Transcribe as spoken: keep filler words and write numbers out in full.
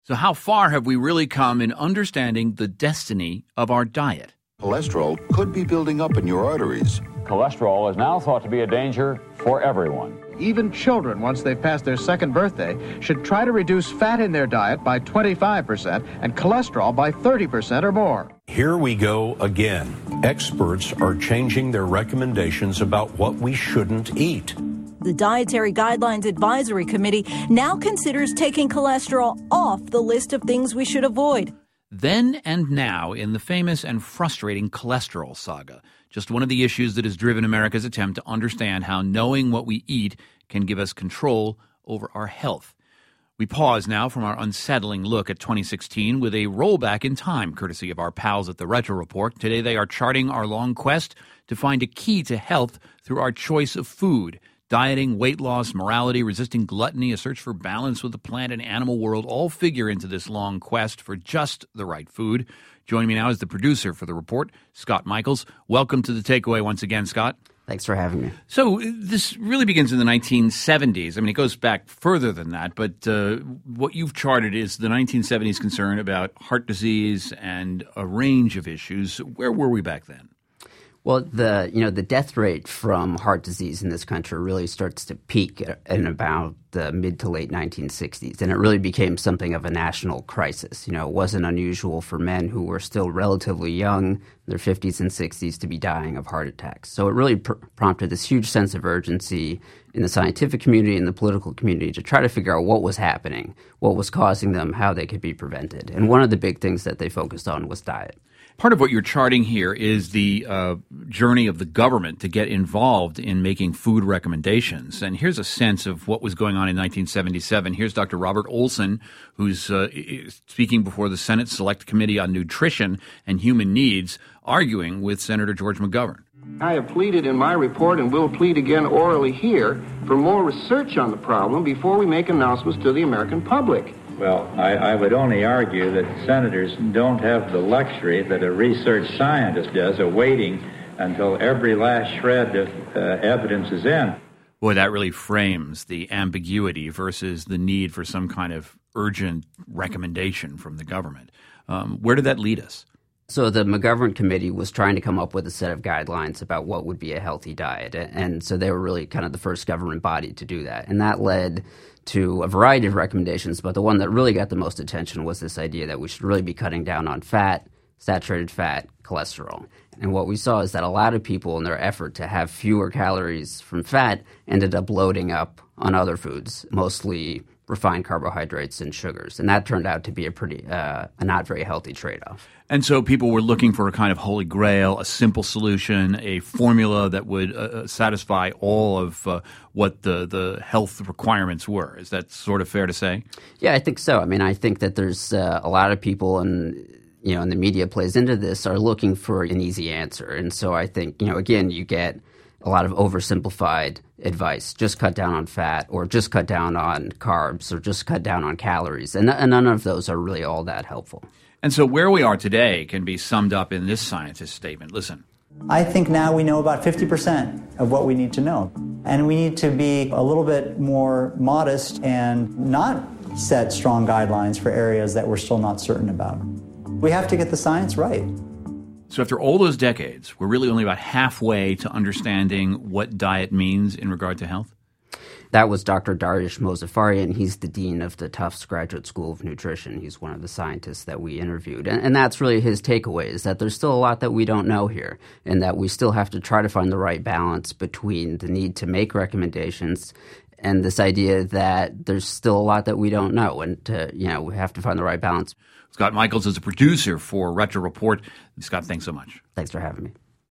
So how far have we really come in understanding the destiny of our diet? Cholesterol could be building up in your arteries. Cholesterol is now thought to be a danger for everyone. Even children, once they've passed their second birthday, should try to reduce fat in their diet by twenty-five percent and cholesterol by thirty percent or more. Here we go again. Experts are changing their recommendations about what we shouldn't eat. The Dietary Guidelines Advisory Committee now considers taking cholesterol off the list of things we should avoid. Then and now in the famous and frustrating cholesterol saga, just one of the issues that has driven America's attempt to understand how knowing what we eat can give us control over our health. We pause now from our unsettling look at twenty sixteen with a rollback in time, courtesy of our pals at the Retro Report. Today they are charting our long quest to find a key to health through our choice of food. Dieting, weight loss, morality, resisting gluttony, a search for balance with the plant and animal world all figure into this long quest for just the right food. Joining me now is the producer for the report, Scott Michaels. Welcome to The Takeaway once again, Scott. Thanks for having me. So this really begins in the nineteen seventies. I mean, it goes back further than that, but uh, what you've charted is the nineteen seventies concern about heart disease and a range of issues. Where were we back then? Well, the you know the death rate from heart disease in this country really starts to peak in about the mid to late nineteen sixties, and it really became something of a national crisis. You know, it wasn't unusual for men who were still relatively young, in their fifties and sixties, to be dying of heart attacks. So it really pr- prompted this huge sense of urgency in the scientific community and the political community to try to figure out what was happening, what was causing them, how they could be prevented. And one of the big things that they focused on was diet. Part of what you're charting here is the uh, journey of the government to get involved in making food recommendations. And here's a sense of what was going on in nineteen seventy-seven. Here's Doctor Robert Olson, who's uh, speaking before the Senate Select Committee on Nutrition and Human Needs, arguing with Senator George McGovern. I have pleaded in my report and will plead again orally here for more research on the problem before we make announcements to the American public. Well, I, I would only argue that senators don't have the luxury that a research scientist does of waiting until every last shred of uh, evidence is in. Boy, that really frames the ambiguity versus the need for some kind of urgent recommendation from the government. Um, where did that lead us? So the McGovern Committee was trying to come up with a set of guidelines about what would be a healthy diet. And so they were really kind of the first government body to do that. And that led to a variety of recommendations, but the one that really got the most attention was this idea that we should really be cutting down on fat, saturated fat, cholesterol. And what we saw is that a lot of people, in their effort to have fewer calories from fat, ended up loading up on other foods, mostly refined carbohydrates and sugars. And that turned out to be a pretty, uh, a not very healthy trade-off. And so people were looking for a kind of holy grail, a simple solution, a formula that would uh, satisfy all of uh, what the, the health requirements were. Is that sort of fair to say? Yeah, I think so. I mean, I think that there's uh, a lot of people, and you know, and the media plays into this, are looking for an easy answer. And so I think, you know, again, you get a lot of oversimplified advice. Just cut down on fat, or just cut down on carbs, or just cut down on calories. And, and none of those are really all that helpful. And so where we are today can be summed up in this scientist's statement. Listen. I think now we know about fifty percent of what we need to know. And we need to be a little bit more modest and not set strong guidelines for areas that we're still not certain about. We have to get the science right. So after all those decades, we're really only about halfway to understanding what diet means in regard to health? That was Doctor Dariush Mozaffarian. He's the dean of the Tufts Graduate School of Nutrition. He's one of the scientists that we interviewed. And, and that's really his takeaway, is that there's still a lot that we don't know here, and that we still have to try to find the right balance between the need to make recommendations and this idea that there's still a lot that we don't know, and to, you know, we have to find the right balance. Scott Michaels is a producer for Retro Report. Scott, thanks so much. Thanks for having me.